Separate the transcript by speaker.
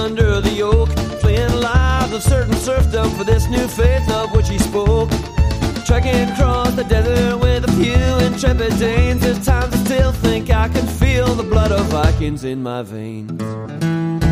Speaker 1: under the yoke, fleeing lives of certain serfdom for this new faith of which he spoke. Trekking across the desert with a few intrepid Danes, there's times I still think I can feel the blood of Vikings in my veins.